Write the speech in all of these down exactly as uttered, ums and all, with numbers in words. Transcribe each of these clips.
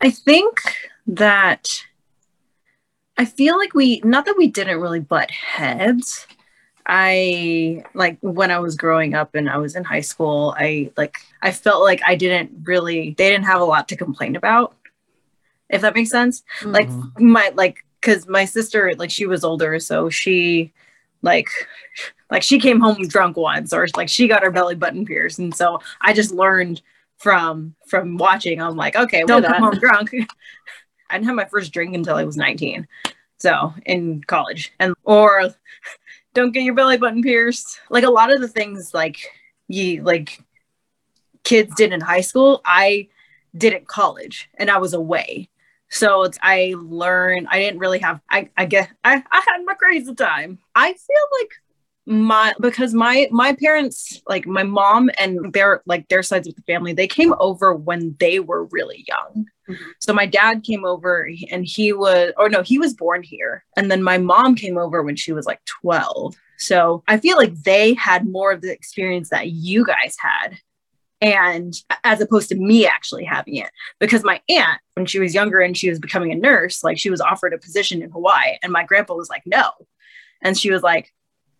I think that I feel like we, not that we didn't really butt heads. I like when I was growing up and I was in high school, I like, I felt like I didn't really, they didn't have a lot to complain about, if that makes sense. Mm-hmm. Like my, like, cause my sister, like she was older. So she like, like she came home drunk once, or like she got her belly button pierced. And so I just learned from, from watching, I'm like, okay, don't come home drunk. I didn't have my first drink until I was nineteen. So in college, and, or don't get your belly button pierced. Like a lot of the things like you, like kids did in high school, I did in college and I was away. So it's, I learned, I didn't really have, I, I guess I, I had my crazy time. I feel like my, because my, my parents, like my mom and their, like their sides of the family, they came over when they were really young. Mm-hmm. So my dad came over and he was, or no, he was born here. And then my mom came over when she was like twelve. So I feel like they had more of the experience that you guys had. And as opposed to me actually having it, because my aunt, when she was younger and she was becoming a nurse, like she was offered a position in Hawaii and my grandpa was like, no. And she was like,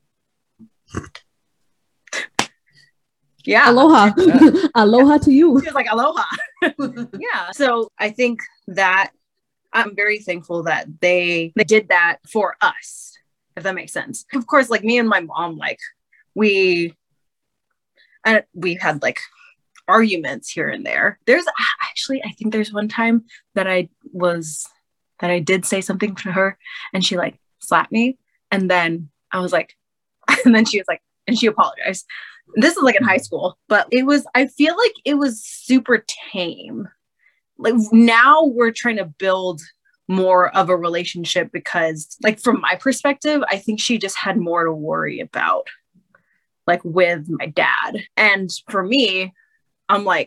yeah. Aloha. Yeah. Aloha to you. She was like, aloha. Yeah. So I think that I'm very thankful that they, they did that for us, if that makes sense. Of course, like me and my mom, like we, and we had like arguments here and there. There's actually, I think there's one time that I was, that I did say something to her and she like slapped me. And then I was like, and then she was like, and she apologized. This is like in high school, but it was, I feel like it was super tame. Like now we're trying to build more of a relationship because like from my perspective, I think she just had more to worry about like with my dad. And for me, I'm like,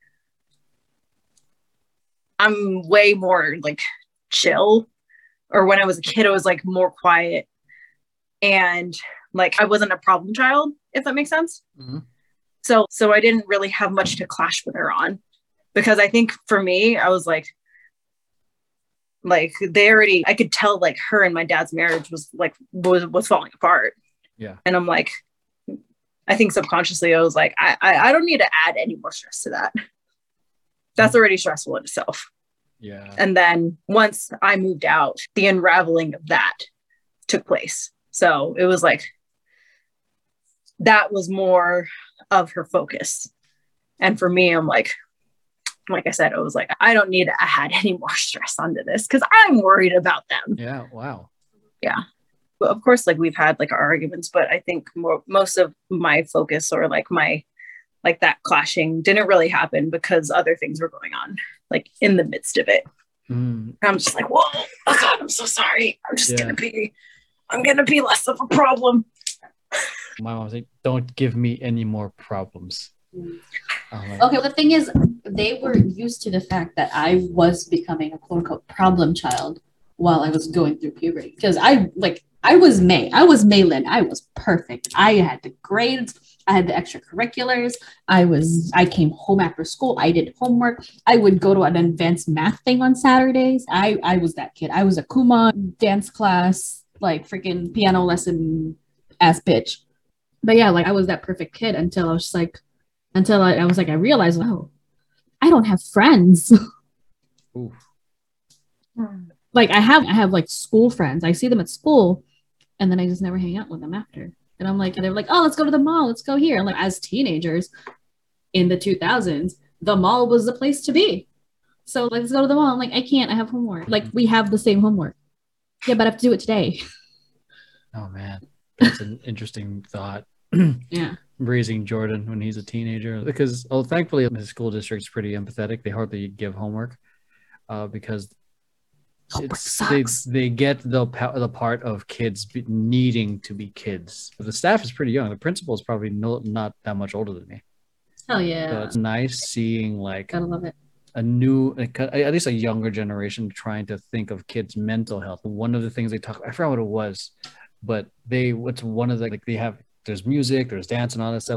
I'm way more like chill. Or when I was a kid, I was like more quiet. And like, I wasn't a problem child, if that makes sense. Mm-hmm. So, so I didn't really have much to clash with her on because I think for me, I was like, like they already, I could tell like her and my dad's marriage was like, was, was falling apart. Yeah. And I'm like, I think subconsciously I was like, I, I, I don't need to add any more stress to that. That's already stressful in itself. Yeah. And then once I moved out, the unraveling of that took place. So it was like, that was more of her focus. And for me, I'm like, like I said, I was like, I don't need to add any more stress onto this because I'm worried about them. Yeah. Wow. Yeah. But of course, like we've had like our arguments, but I think more, most of my focus or like my, like that clashing didn't really happen because other things were going on like in the midst of it. Mm. I'm just like, whoa, oh God, I'm so sorry. I'm just yeah. going to be, I'm going to be less of a problem. My mom's like, don't give me any more problems. Like, okay, well, the thing is, they were used to the fact that I was becoming a quote unquote problem child while I was going through puberty. Because I, like, I was May. I was Maylin. I was perfect. I had the grades. I had the extracurriculars. I was, I came home after school. I did homework. I would go to an advanced math thing on Saturdays. I, I was that kid. I was a Kuma dance class, like freaking piano lesson ass bitch. But yeah, like I was that perfect kid until I was just like, until I, I was like, I realized, oh, I don't have friends. Ooh. Like I have, I have like school friends. I see them at school and then I just never hang out with them after. And I'm like, and they're like, oh, let's go to the mall. Let's go here. And like as teenagers in the two thousands, the mall was the place to be. So let's go to the mall. I'm like, I can't, I have homework. Like we have the same homework. Yeah, but I have to do it today. Oh man, that's an interesting thought. Yeah. Raising Jordan when he's a teenager because oh thankfully the school district's pretty empathetic. They hardly give homework uh because it's, they, they get the the part of kids needing to be kids, but the staff is pretty young. The principal is probably no, not that much older than me. Hell yeah. So it's nice seeing like gotta love it. a new, at least a younger generation trying to think of kids' mental health. One of the things they talk, I forgot what it was, but they what's one of the like they have there's music, there's dance and all that stuff.